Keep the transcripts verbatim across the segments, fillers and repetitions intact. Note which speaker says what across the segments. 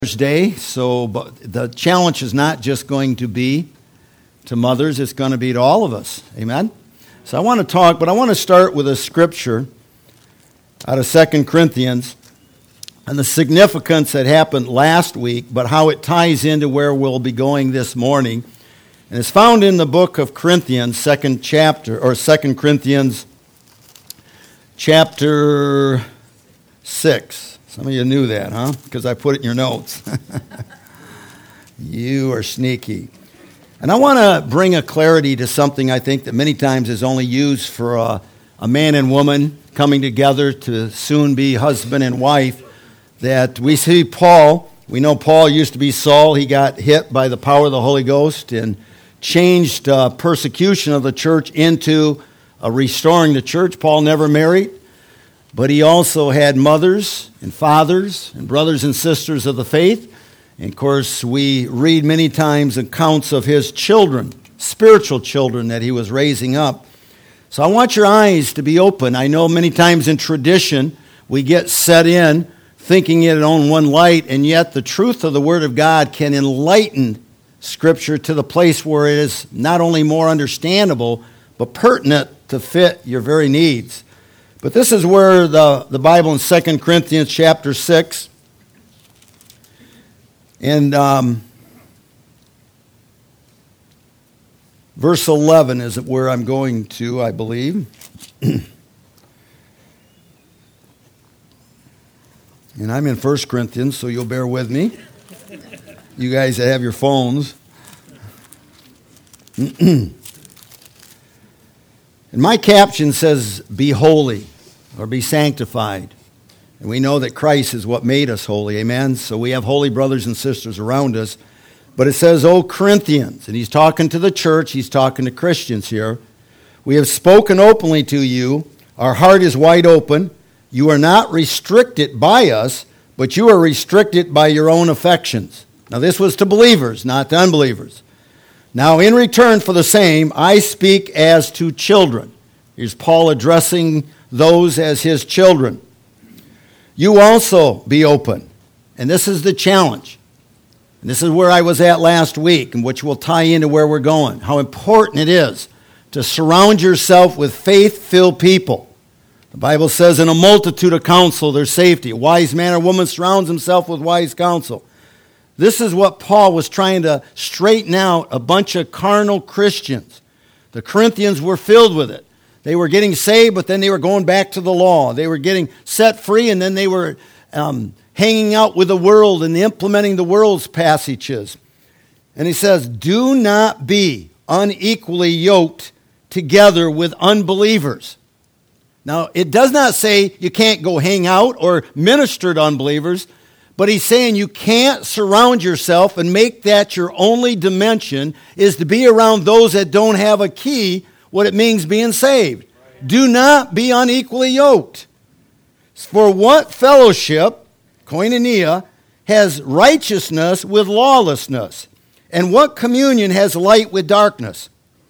Speaker 1: Mother's Day, so but the challenge is not just going to be to mothers, it's going to be to all of us. Amen? So I want to talk, but I want to start with a scripture out of Second Corinthians and the significance that happened last week, but how it ties into where we'll be going this morning. And it's found in the book of Corinthians, second chapter, or Second Corinthians chapter six. Some of you knew that, huh? Because I put it in your notes. You are sneaky. And I want to bring a clarity to something I think that many times is only used for a, a man and woman coming together to soon be husband and wife. That we see Paul, we know Paul used to be Saul. He got hit by the power of the Holy Ghost and changed uh, persecution of the church into uh, restoring the church. Paul never married. But he also had mothers and fathers and brothers and sisters of the faith. And of course, we read many times accounts of his children, spiritual children that he was raising up. So I want your eyes to be open. I know many times in tradition, we get set in thinking it on one light, and yet the truth of the Word of God can enlighten Scripture to the place where it is not only more understandable, but pertinent to fit your very needs. But this is where the, the Bible in Second Corinthians chapter six, and um, verse eleven is where I'm going to, I believe. And I'm in First Corinthians, so you'll bear with me. You guys that have your phones. And my caption says, be holy, or be sanctified. And we know that Christ is what made us holy, amen? So we have holy brothers and sisters around us. But it says, O Corinthians, and he's talking to the church, he's talking to Christians here. We have spoken openly to you. Our heart is wide open. You are not restricted by us, but you are restricted by your own affections. Now this was to believers, not to unbelievers. Now, in return for the same, I speak as to children. Here's Paul addressing those as his children. You also be open. And this is the challenge. And this is where I was at last week, and which will tie into where we're going. How important it is to surround yourself with faith-filled people. The Bible says, in a multitude of counsel, there's safety. A wise man or woman surrounds himself with wise counsel. This is what Paul was trying to straighten out a bunch of carnal Christians. The Corinthians were filled with it. They were getting saved, but then they were going back to the law. They were getting set free, and then they were um, hanging out with the world and implementing the world's passages. And he says, do not be unequally yoked together with unbelievers. Now, it does not say you can't go hang out or minister to unbelievers, but he's saying you can't surround yourself and make that your only dimension is to be around those that don't have a key, what it means being saved. Right. Do not be unequally yoked. For what fellowship, koinonia, has righteousness with lawlessness? And what communion has light with darkness?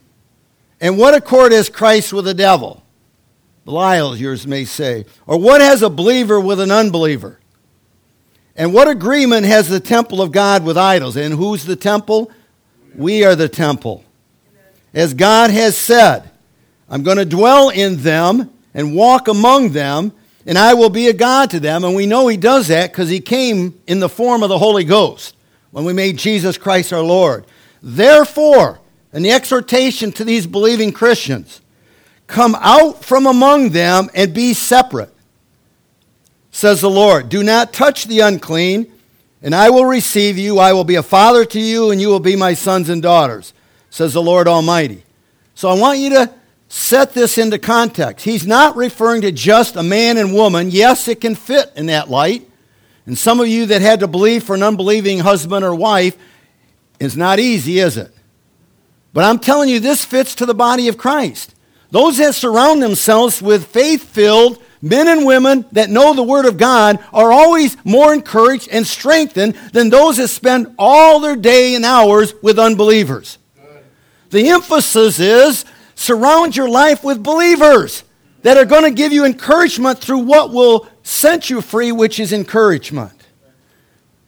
Speaker 1: And what accord has Christ with the devil? Belial, yours may say. Or what has a believer with an unbeliever? And what agreement has the temple of God with idols? And who's the temple? We are the temple. As God has said, I'm going to dwell in them and walk among them, and I will be a God to them. And we know he does that because he came in the form of the Holy Ghost when we made Jesus Christ our Lord. Therefore, and the exhortation to these believing Christians, come out from among them and be separate. Says the Lord, do not touch the unclean, and I will receive you. I will be a father to you, and you will be my sons and daughters, says the Lord Almighty. So I want you to set this into context. He's not referring to just a man and woman. Yes, it can fit in that light. And some of you that had to believe for an unbelieving husband or wife, it's not easy, is it? But I'm telling you, this fits to the body of Christ. Those that surround themselves with faith-filled men and women that know the Word of God are always more encouraged and strengthened than those that spend all their day and hours with unbelievers. Good. The emphasis is surround your life with believers that are going to give you encouragement through what will set you free, which is encouragement.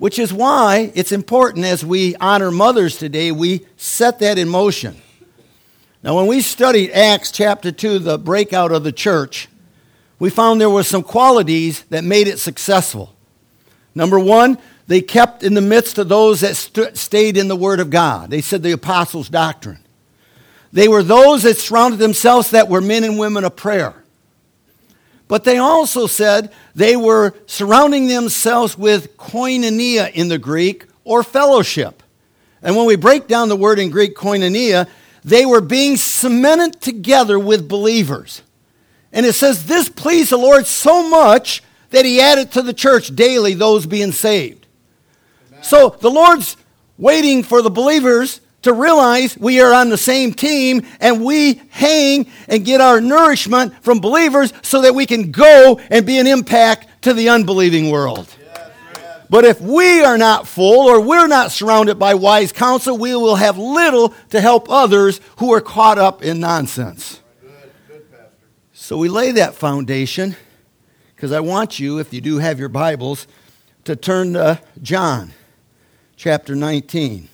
Speaker 1: which is why it's important as we honor mothers today, we set that in motion. Now, when we studied Acts chapter two, the breakout of the church, we found there were some qualities that made it successful. Number one, they kept in the midst of those that st- stayed in the Word of God. They said the apostles' doctrine. They were those that surrounded themselves that were men and women of prayer. But they also said they were surrounding themselves with koinonia in the Greek, or fellowship. And when we break down the word in Greek, koinonia, they were being cemented together with believers. And it says this pleased the Lord so much that he added to the church daily those being saved. Amen. So the Lord's waiting for the believers to realize we are on the same team and we hang and get our nourishment from believers so that we can go and be an impact to the unbelieving world. Yes, yes. But if we are not full or we're not surrounded by wise counsel, we will have little to help others who are caught up in nonsense. Good, good, Pastor. So we lay that foundation because I want you, if you do have your Bibles, to turn to John chapter nineteen.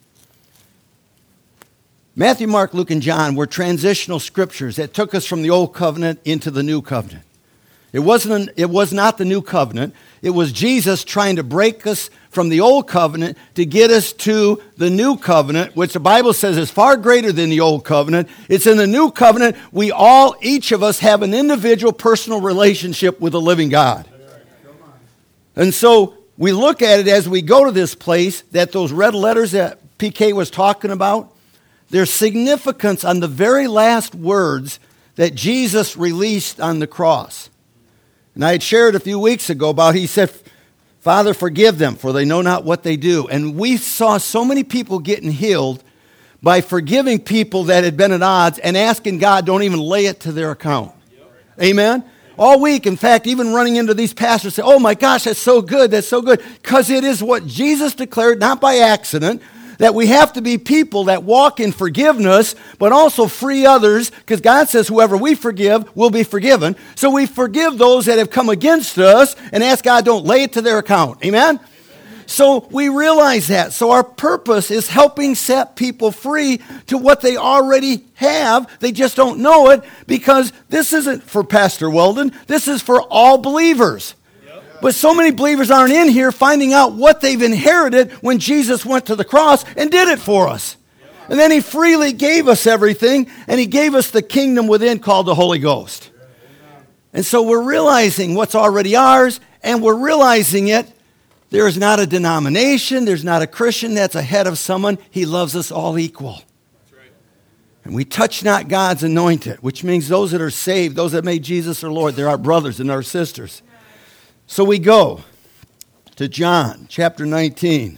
Speaker 1: Matthew, Mark, Luke, and John were transitional scriptures that took us from the old covenant into the new covenant. It wasn't an, it was not the new covenant. It was Jesus trying to break us from the old covenant to get us to the new covenant, which the Bible says is far greater than the old covenant. It's in the new covenant we all, each of us, have an individual personal relationship with the living God. And so we look at it as we go to this place that those red letters that P K was talking about, there's significance on the very last words that Jesus released on the cross. And I had shared a few weeks ago about, he said, Father, forgive them, for they know not what they do. And we saw so many people getting healed by forgiving people that had been at odds and asking God, don't even lay it to their account. Yep. Amen? All week, in fact, even running into these pastors say, oh my gosh, that's so good, that's so good. Because it is what Jesus declared, not by accident, that we have to be people that walk in forgiveness, but also free others, because God says whoever we forgive will be forgiven. So we forgive those that have come against us and ask God, don't lay it to their account. Amen? Amen. So we realize that. So our purpose is helping set people free to what they already have. They just don't know it, because this isn't for Pastor Weldon. This is for all believers. But so many believers aren't in here finding out what they've inherited when Jesus went to the cross and did it for us. And then he freely gave us everything, and he gave us the kingdom within called the Holy Ghost. And so we're realizing what's already ours, and we're realizing it. There is not a denomination, there's not a Christian that's ahead of someone. He loves us all equal. And we touch not God's anointed, which means those that are saved, those that made Jesus their Lord, they're our brothers and our sisters. So we go to John chapter nineteen.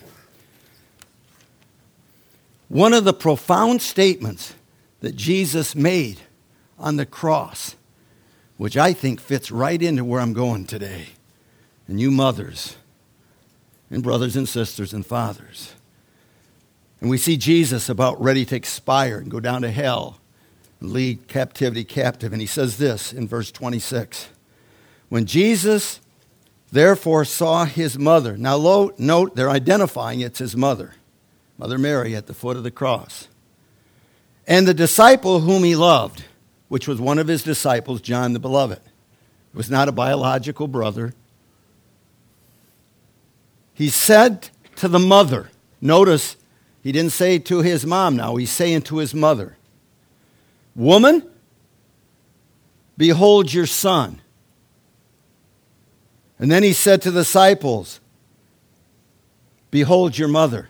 Speaker 1: One of the profound statements that Jesus made on the cross, which I think fits right into where I'm going today. And you mothers and brothers and sisters and fathers. And we see Jesus about ready to expire and go down to hell and lead captivity captive. And he says this in verse twenty-six. When Jesus therefore saw his mother. Now lo, note, they're identifying it's his mother. Mother Mary at the foot of the cross. And the disciple whom he loved, which was one of his disciples, John the Beloved. It was not a biological brother. He said to the mother, notice he didn't say to his mom now, he's saying to his mother, woman, behold your son. And then he said to the disciples, behold your mother.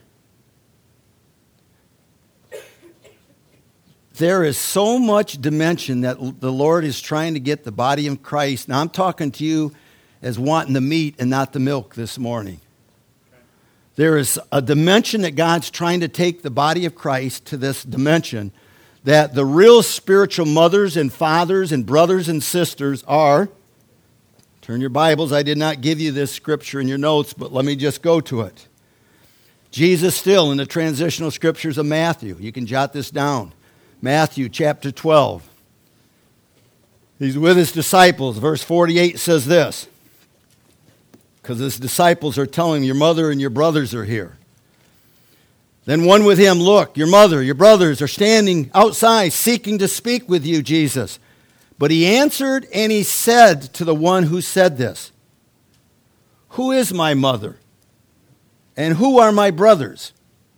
Speaker 1: There is so much dimension that the Lord is trying to get the body of Christ. Now I'm talking to you as wanting the meat and not the milk this morning. There is a dimension that God's trying to take the body of Christ to this dimension that the real spiritual mothers and fathers and brothers and sisters are. Turn your Bibles. I did not give you this scripture in your notes, but let me just go to it. Jesus still in the transitional scriptures of Matthew. You can jot this down. Matthew chapter twelve. He's with his disciples. Verse forty-eight says this. because his disciples are telling him, your mother and your brothers are here. Then one with him, look, your mother, your brothers are standing outside seeking to speak with you, Jesus. But he answered and he said to the one who said this, who is my mother? And who are my brothers?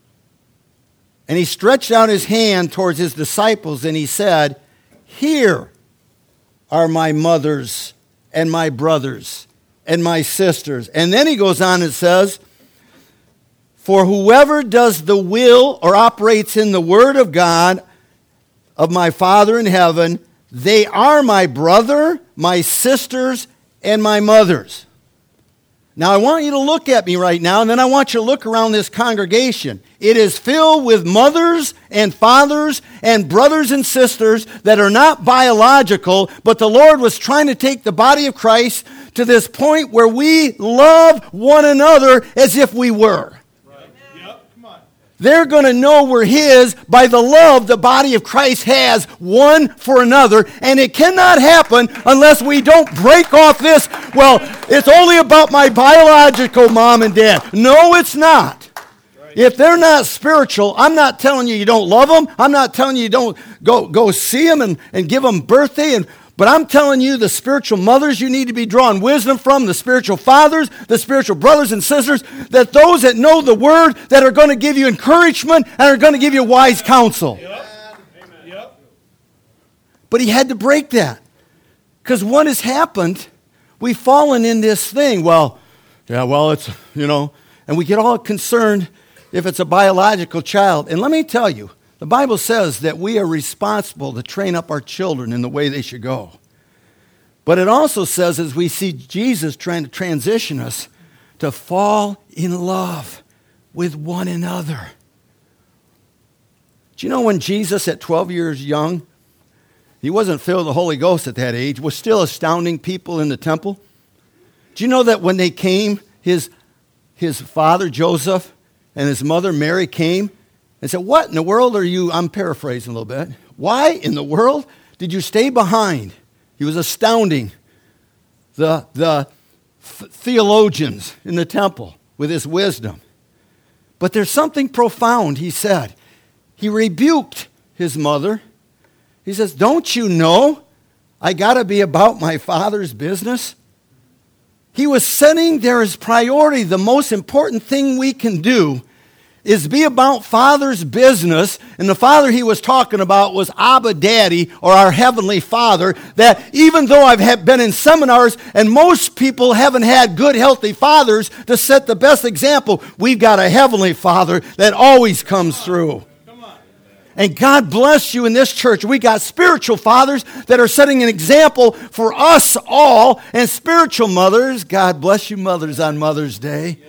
Speaker 1: And he stretched out his hand towards his disciples and he said, here are my mothers and my brothers and my sisters. And then he goes on and says, for whoever does the will or operates in the word of God, of my Father in heaven, they are my brother, my sisters, and my mothers. Now I want you to look at me right now, and then I want you to look around this congregation. It is filled with mothers and fathers and brothers and sisters that are not biological, but the Lord was trying to take the body of Christ to this point where we love one another as if we were. They're going to know we're His by the love the body of Christ has one for another. And it cannot happen unless we don't break off this, well, it's only about my biological mom and dad. No, it's not. If they're not spiritual, I'm not telling you you don't love them. I'm not telling you you don't go, go see them and, and give them birthday and But I'm telling you, the spiritual mothers you need to be drawing wisdom from, the spiritual fathers, the spiritual brothers and sisters, that those that know the Word, that are going to give you encouragement and are going to give you wise counsel. Yep. Yep. But he had to break that. Because what has happened, we've fallen in this thing. Well, yeah, well, it's, you know, and we get all concerned if it's a biological child. And let me tell you, the Bible says that we are responsible to train up our children in the way they should go. But it also says, as we see Jesus trying to transition us, to fall in love with one another. Do you know when Jesus, at twelve years young, he wasn't filled with the Holy Ghost at that age, was still astounding people in the temple? Do you know that when they came, his, his father Joseph and his mother Mary came, and said, what in the world are you, I'm paraphrasing a little bit, why in the world did you stay behind? He was astounding the, the theologians in the temple with his wisdom. But there's something profound, he said. He rebuked his mother. He says, don't you know I got to be about my Father's business? He was setting there as priority the most important thing we can do is be about Father's business. And the Father he was talking about was Abba Daddy, or our Heavenly Father, that even though I've been in seminars and most people haven't had good, healthy fathers to set the best example, we've got a Heavenly Father that always comes through. And God bless you in this church. We got spiritual fathers that are setting an example for us all, and spiritual mothers, God bless you mothers on Mother's Day,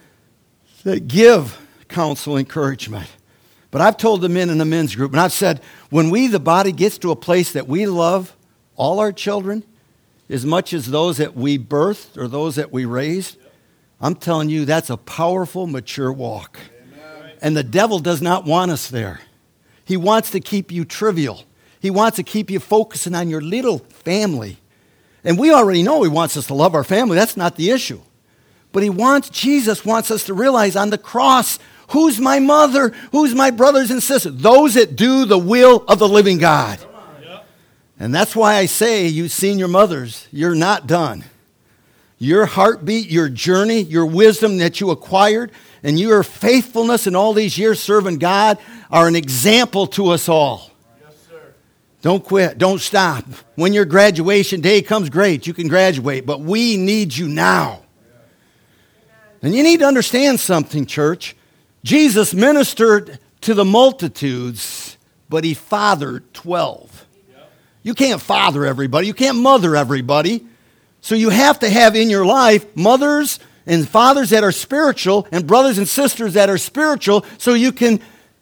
Speaker 1: that give counsel, encouragement. But I've told the men in the men's group, and I've said, when we, the body, gets to a place that we love all our children as much as those that we birthed or those that we raised, I'm telling you, that's a powerful, mature walk. Amen. And the devil does not want us there. He wants to keep you trivial. He wants to keep you focusing on your little family. And we already know he wants us to love our family. That's not the issue. But he wants, Jesus wants us to realize on the cross, who's my mother? Who's my brothers and sisters? Those that do the will of the living God. And that's why I say, you senior mothers, you're not done. Your heartbeat, your journey, your wisdom that you acquired, and your faithfulness in all these years serving God are an example to us all. Yes, sir. Don't quit. Don't stop. When your graduation day comes, great. You can graduate. But we need you now. And you need to understand something, church. Jesus ministered to the multitudes, but he fathered twelve. You can't father everybody. You can't mother everybody. So you have to have in your life mothers and fathers that are spiritual and brothers and sisters that are spiritual so you can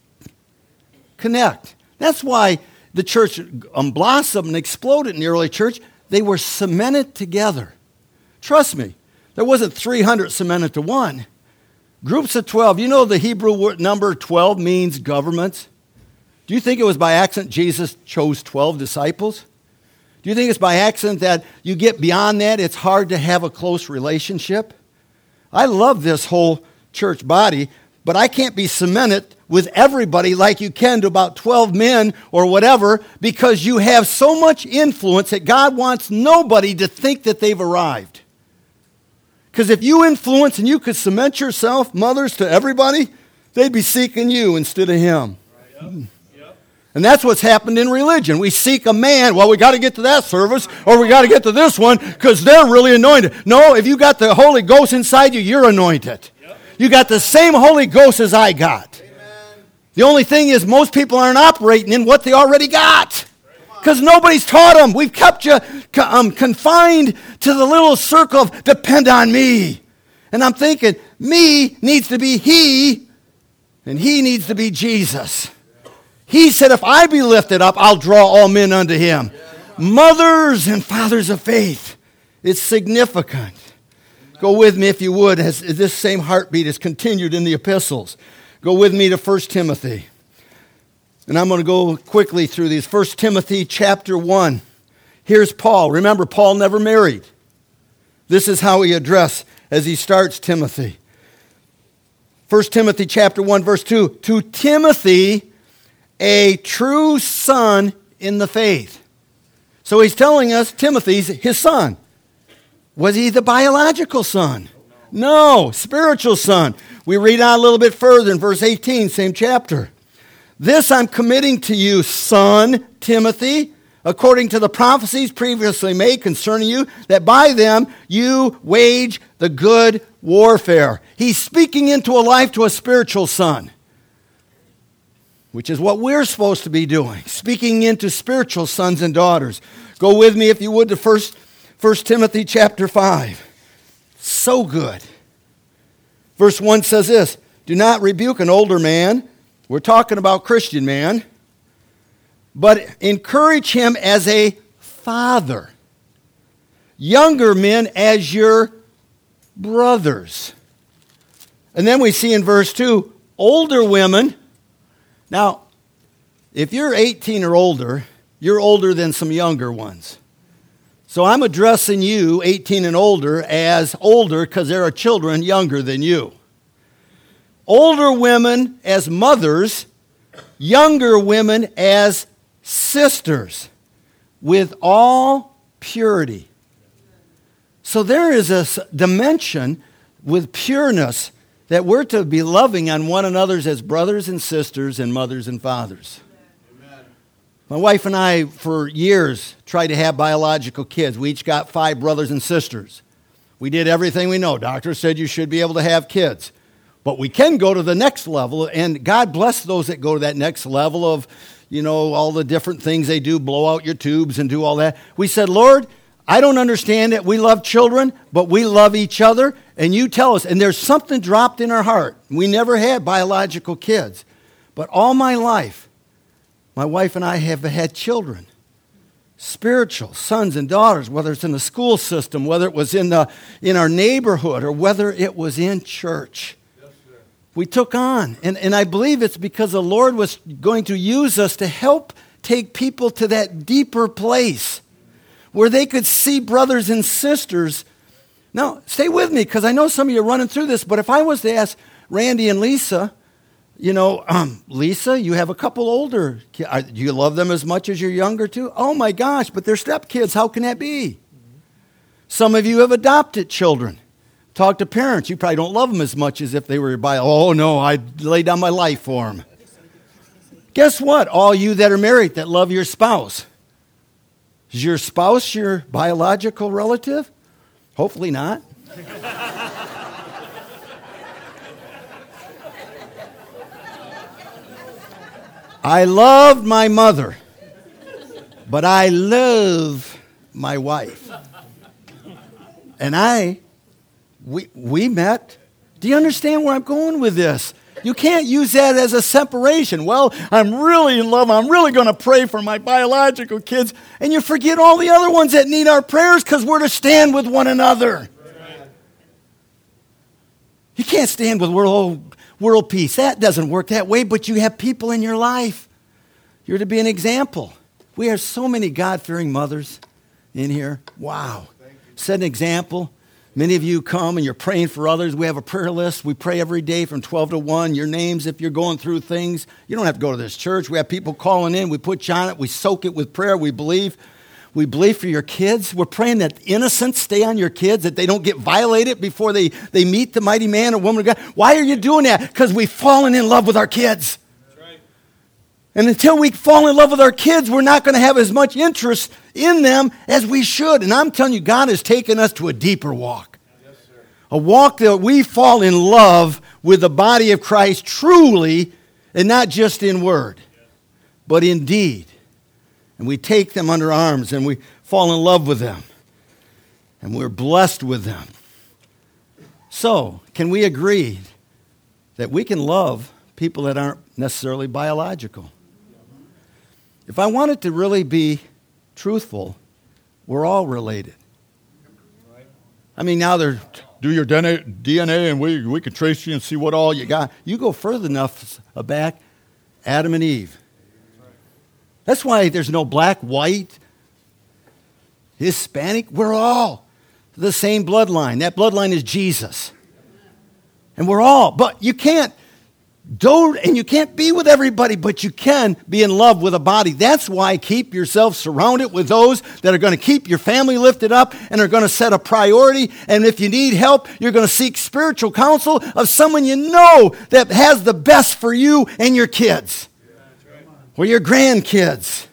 Speaker 1: connect. That's why the church um, blossomed and exploded in the early church. They were cemented together. Trust me, there wasn't three hundred cemented to one. Groups of twelve. You know the Hebrew word number twelve means governments. Do you think it was by accident Jesus chose twelve disciples? Do you think it's by accident that you get beyond that, it's hard to have a close relationship? I love this whole church body, but I can't be cemented with everybody like you can to about twelve men or whatever, because you have so much influence that God wants nobody to think that they've arrived. Because if you influence and you could cement yourself, mothers, to everybody, they'd be seeking you instead of him. Right, yep. Yep. And that's what's happened in religion. We seek a man. Well, we got to get to that service, or we got to get to this one because they're really anointed. No, if you got the Holy Ghost inside you, you're anointed. Yep. You got the same Holy Ghost as I got. Amen. The only thing is most people aren't operating in what they already got. Because nobody's taught them. We've kept you um, confined to the little circle of depend on me. And I'm thinking, me needs to be he, and he needs to be Jesus. He said, if I be lifted up, I'll draw all men unto him. Mothers and fathers of faith. It's significant. Go with me, if you would, as this same heartbeat is continued in the epistles. Go with me to First Timothy. And I'm going to go quickly through these. First Timothy chapter one. Here's Paul. Remember, Paul never married. This is how he addressed as he starts Timothy. First Timothy chapter one, verse two. To Timothy, a true son in the faith. So he's telling us Timothy's his son. Was he the biological son? No, spiritual son. We read on a little bit further in verse eighteen, same chapter. This I'm committing to you, son Timothy, according to the prophecies previously made concerning you, that by them you wage the good warfare. He's speaking into a life to a spiritual son, which is what we're supposed to be doing, speaking into spiritual sons and daughters. Go with me, if you would, to First, First Timothy chapter five. So good. Verse one says this, do not rebuke an older man. We're talking about Christian man. But encourage him as a father. Younger men as your brothers. And then we see in verse two, older women. Now, if you're eighteen or older, you're older than some younger ones. So I'm addressing you, eighteen and older, as older because there are children younger than you. Older women as mothers, younger women as sisters, with all purity. So there is a dimension with pureness that we're to be loving on one another as brothers and sisters and mothers and fathers. Amen. My wife and I, for years, tried to have biological kids. We each got five brothers and sisters. We did everything we know. Doctor said you should be able to have kids. But we can go to the next level, and God bless those that go to that next level of, you know, all the different things they do, blow out your tubes and do all that. We said, Lord, I don't understand it. We love children, but we love each other, and you tell us. And there's something dropped in our heart. We never had biological kids. But all my life, my wife and I have had children. Spiritual sons and daughters, whether it's in the school system, whether it was in the in our neighborhood, or whether it was in church. We took on. And, and I believe it's because the Lord was going to use us to help take people to that deeper place where they could see brothers and sisters. Now, stay with me, because I know some of you are running through this, but if I was to ask Randy and Lisa, you know, um, Lisa, you have a couple older kids. Do you love them as much as your younger two? Oh my gosh, but they're stepkids. How can that be? Mm-hmm. Some of you have adopted children. Talk to parents. You probably don't love them as much as if they were by, oh no, I'd lay down my life for them. Guess what? All you that are married that love your spouse. Is your spouse your biological relative? Hopefully not. I loved my mother, but I love my wife. And I We we met. Do you understand where I'm going with this? You can't use that as a separation. Well, I'm really in love. I'm really going to pray for my biological kids. And you forget all the other ones that need our prayers because we're to stand with one another. Right. You can't stand with world, world peace. That doesn't work that way, but you have people in your life. You're to be an example. We have so many God-fearing mothers in here. Wow. Set an example Many of you come and you're praying for others. We have a prayer list. We pray every day from twelve to one. Your names, if you're going through things. You don't have to go to this church. We have people calling in. We put you on it. We soak it with prayer. We believe. We believe for your kids. We're praying that innocence stay on your kids, that they don't get violated before they, they meet the mighty man or woman of God. Why are you doing that? Because we've fallen in love with our kids. That's right. And until we fall in love with our kids, we're not going to have as much interest in them as we should. And I'm telling you, God has taken us to a deeper walk. Yes, sir. A walk that we fall in love with the body of Christ truly, and not just in word, but in deed. And we take them under arms and we fall in love with them. And we're blessed with them. So, can we agree that we can love people that aren't necessarily biological? If I want it to really be truthful, we're all related. I mean, now they're, do your D N A and we, we can trace you and see what all you got. You go further enough back, Adam and Eve. That's why there's no black, white, Hispanic. We're all the same bloodline. That bloodline is Jesus. And we're all, but you can't do, and you can't be with everybody, but you can be in love with a body. That's why keep yourself surrounded with those that are going to keep your family lifted up and are going to set a priority. And if you need help, you're going to seek spiritual counsel of someone you know that has the best for you and your kids. Or your grandkids.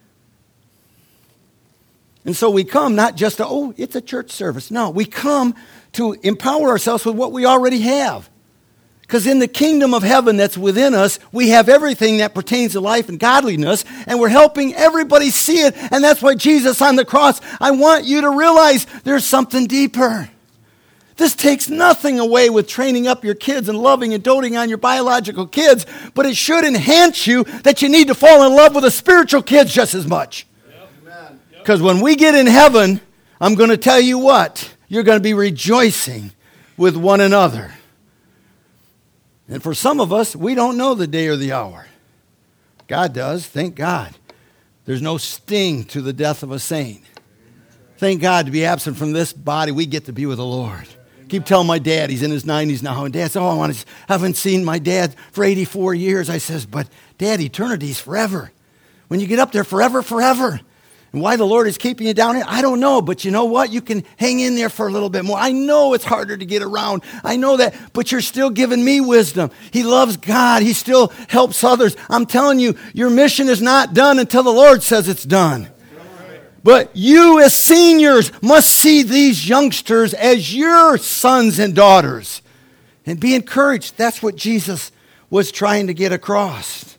Speaker 1: And so we come not just to, oh, it's a church service. No, we come to empower ourselves with what we already have. Because in the kingdom of heaven that's within us, we have everything that pertains to life and godliness, and we're helping everybody see it. And that's why Jesus on the cross, I want you to realize there's something deeper. This takes nothing away with training up your kids and loving and doting on your biological kids, but it should enhance you that you need to fall in love with the spiritual kids just as much. Because when we get in heaven, I'm going to tell you what, you're going to be rejoicing with one another. And for some of us, we don't know the day or the hour. God does, thank God. There's no sting to the death of a saint. Thank God to be absent from this body, we get to be with the Lord. Keep telling my dad, he's in his nineties now, and Dad says, oh, I want to, haven't seen my dad for eighty-four years. I says, but Dad, eternity's forever. When you get up there, forever, forever. And why the Lord is keeping you down here, I don't know. But you know what? You can hang in there for a little bit more. I know it's harder to get around. I know that, but you're still giving me wisdom. He loves God. He still helps others. I'm telling you, your mission is not done until the Lord says it's done. But you as seniors must see these youngsters as your sons and daughters. And be encouraged. That's what Jesus was trying to get across.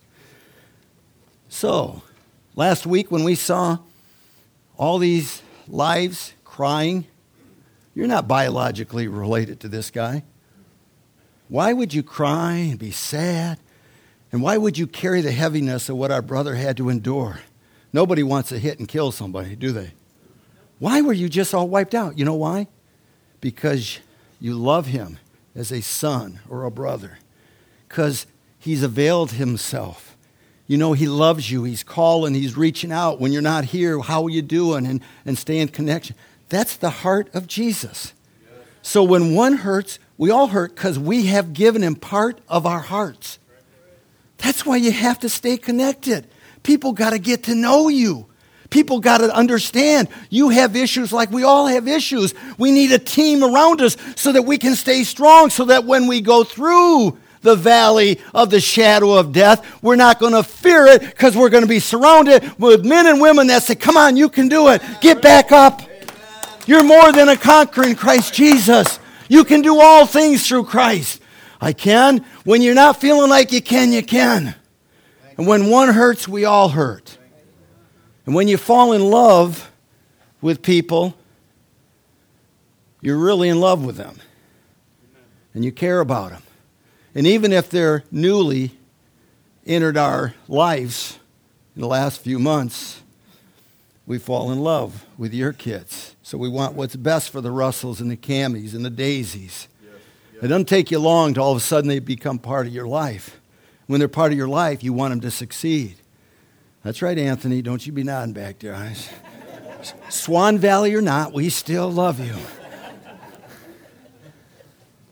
Speaker 1: So, last week when we saw all these lives crying, you're not biologically related to this guy. Why would you cry and be sad? And why would you carry the heaviness of what our brother had to endure? Nobody wants to hit and kill somebody, do they? Why were you just all wiped out? You know why? Because you love him as a son or a brother. Because he's availed himself. You know, he loves you. He's calling. He's reaching out. When you're not here, how are you doing? And, and stay in connection. That's the heart of Jesus. So when one hurts, we all hurt because we have given him part of our hearts. That's why you have to stay connected. People got to get to know you. People got to understand you have issues like we all have issues. We need a team around us so that we can stay strong, so that when we go through the valley of the shadow of death, we're not going to fear it because we're going to be surrounded with men and women that say, come on, you can do it. Get back up. You're more than a conqueror in Christ Jesus. You can do all things through Christ. I can. When you're not feeling like you can, you can. And when one hurts, we all hurt. And when you fall in love with people, you're really in love with them. And you care about them. And even if they're newly entered our lives in the last few months, we fall in love with your kids. So we want what's best for the Russells and the Cammies and the Daisies. Yes, yes. It doesn't take you long to all of a sudden they become part of your life. When they're part of your life, you want them to succeed. That's right, Anthony. Don't you be nodding back there. Swan Valley or not, we still love you.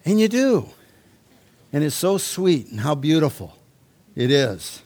Speaker 1: And you do. And it's so sweet and how beautiful it is.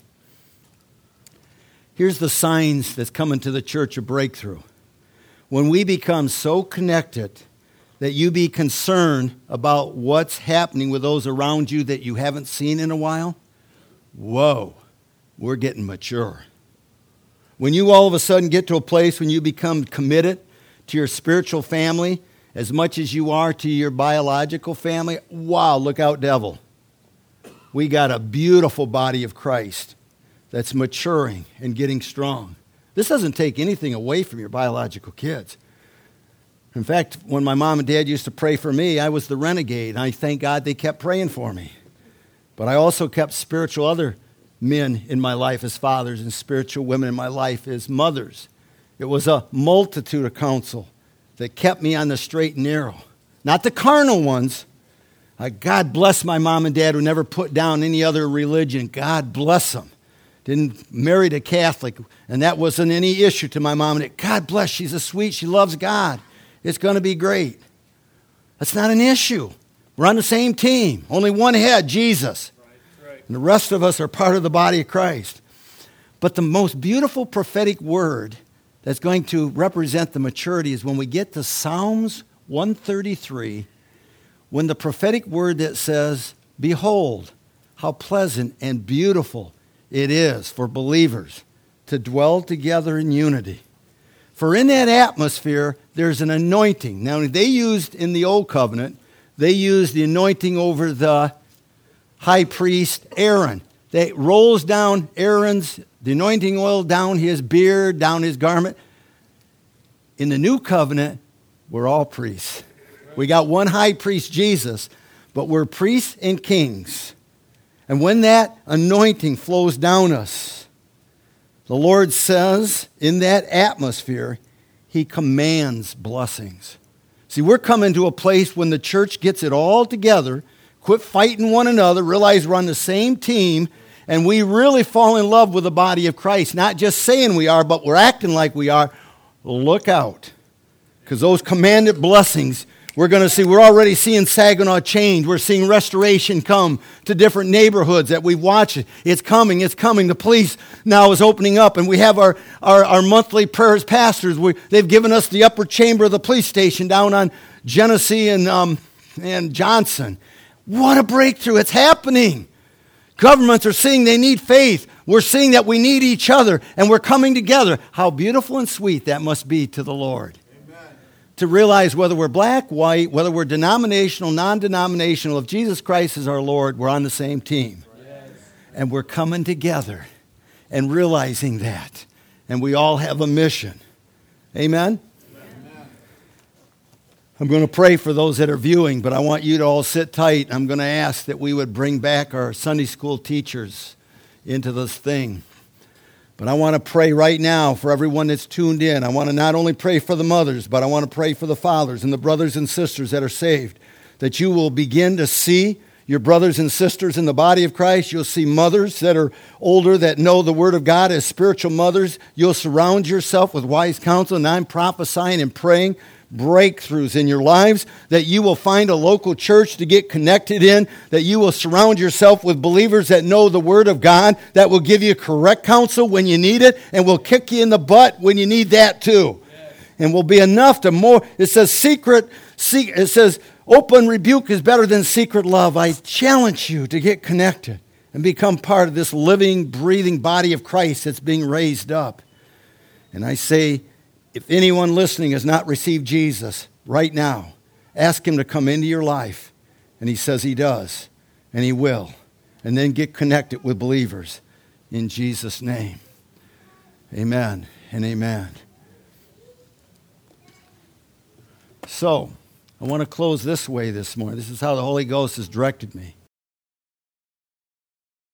Speaker 1: Here's the signs that's coming to the church of breakthrough. When we become so connected that you be concerned about what's happening with those around you that you haven't seen in a while, whoa, we're getting mature. When you all of a sudden get to a place when you become committed to your spiritual family as much as you are to your biological family, wow, look out, devil. We got a beautiful body of Christ that's maturing and getting strong. This doesn't take anything away from your biological kids. In fact, when my mom and dad used to pray for me, I was the renegade, and I thank God they kept praying for me. But I also kept spiritual other men in my life as fathers and spiritual women in my life as mothers. It was a multitude of counsel that kept me on the straight and narrow. Not the carnal ones. Uh, God bless my mom and dad who never put down any other religion. God bless them. Didn't marry a Catholic, and that wasn't any issue to my mom and dad. God bless, she's a sweet, she loves God. It's going to be great. That's not an issue. We're on the same team. Only one head, Jesus.
Speaker 2: Right, right.
Speaker 1: And the rest of us are part of the body of Christ. But the most beautiful prophetic word that's going to represent the maturity is when we get to Psalms one thirty-three, when the prophetic word that says, behold, how pleasant and beautiful it is for believers to dwell together in unity. For in that atmosphere, there's an anointing. Now, they used in the Old Covenant, they used the anointing over the high priest Aaron. That rolls down Aaron's, the anointing oil down his beard, down his garment. In the New Covenant, we're all priests. We got one high priest, Jesus, but we're priests and kings. And when that anointing flows down us, the Lord says in that atmosphere, he commands blessings. See, we're coming to a place when the church gets it all together, quit fighting one another, realize we're on the same team, and we really fall in love with the body of Christ. Not just saying we are, but we're acting like we are. Look out. Because those commanded blessings, we're going to see, we're already seeing Saginaw change. We're seeing restoration come to different neighborhoods that we've watched. It's coming, it's coming. The police now is opening up, and we have our, our, our monthly prayers pastors. We, they've given us the upper chamber of the police station down on Genesee and, um, and Johnson. What a breakthrough. It's happening. Governments are seeing they need faith. We're seeing that we need each other, and we're coming together. How beautiful and sweet that must be to the Lord. To realize whether we're black, white, whether we're denominational, non-denominational, if Jesus Christ is our Lord, we're on the same team. Yes. And we're coming together and realizing that. And we all have a mission. Amen? Amen? I'm going to pray for those that are viewing, but I want you to all sit tight. I'm going to ask that we would bring back our Sunday school teachers into this thing. But I want to pray right now for everyone that's tuned in. I want to not only pray for the mothers, but I want to pray for the fathers and the brothers and sisters that are saved. That you will begin to see your brothers and sisters in the body of Christ. You'll see mothers that are older that know the Word of God as spiritual mothers. You'll surround yourself with wise counsel. And I'm prophesying and praying breakthroughs in your lives, that you will find a local church to get connected in, that you will surround yourself with believers that know the Word of God, that will give you correct counsel when you need it, and will kick you in the butt when you need that too. Yes. And will be enough to more, it says secret, it says open rebuke is better than secret love. I challenge you to get connected and become part of this living, breathing body of Christ that's being raised up. And I say, if anyone listening has not received Jesus right now, ask him to come into your life. And he says he does, and he will. And then get connected with believers in Jesus' name. Amen and amen. So, I want to close this way this morning. This is how the Holy Ghost has directed me.